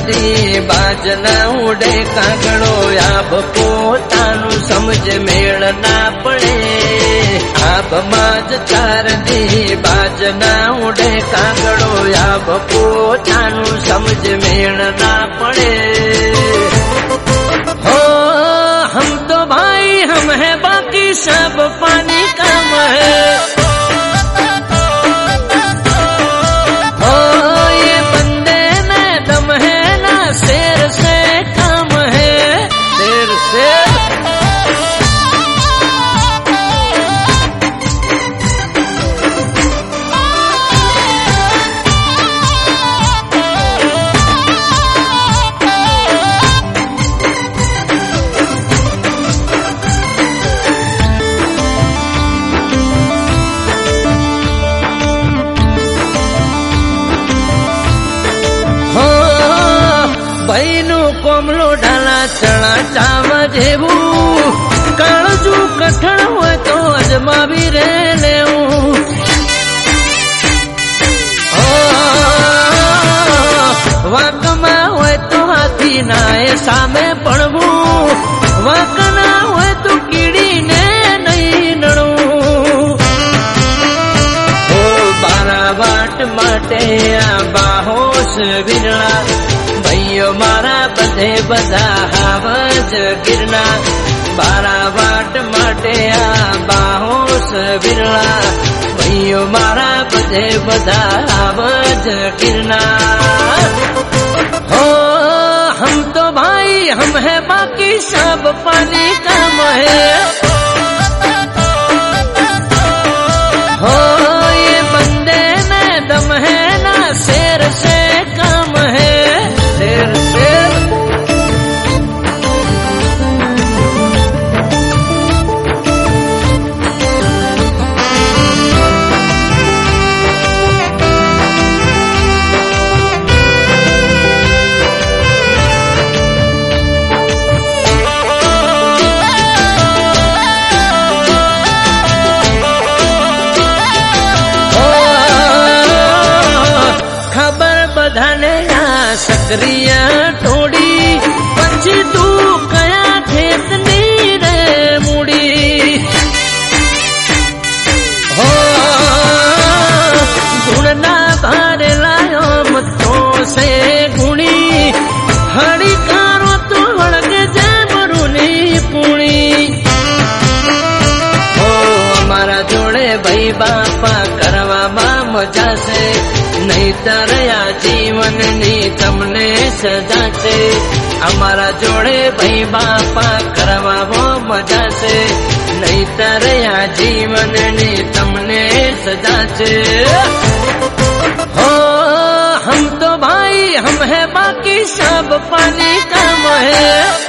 दी बाज ना उड़े कागड़ो आब पोतानु समझ मेल ना पड़े। आब माज चार दी बाज ना उड़े कागड़ो आब पोतानु समझ मेल ना पड़े। हो हम तो भाई हम है बाकी सब पानी कम है। हो ये बंदे में दम है ना शेर से कम है, शेर से। भाईनु कोमलो ढाला चना चावा जेवू काळजू कठण होय तो अजमावी रे लेवू। वाकमा होय तो हाथी नाए सामे पड़वू, वाकना होय तो कीड़ी ने नहीं नड़ू। बारा वाट माटे आ बाहोश विरला भाइयों मारा बधे बधा हावज गिरना। बारा वाट माटे आ बाहोश विरला भाइयों मारा बधे बधा हावज गिरना। हो हम तो भाई हम है बाकी सब पानी कम है। हो ये बंदे में दम है ना शेर से कम है, शेर से। सकरिया थोड़ी पछी तू कया खेत नी रे मुड़ी। हो गुणना भारे लायो मतो से गुणी हड़ी कारो तो हड़क जे मरुनी पुणी। हो हमारा जोड़े भाई बापा करवा मजा से नहीं तरया जीवन नी तमने सजा से। हमारा जोड़े भाई बापा करवा वो मजा से नहीं तरया जीवन नी तमने सजा से। हो हम तो भाई हम है बाकी सब पानी कम है।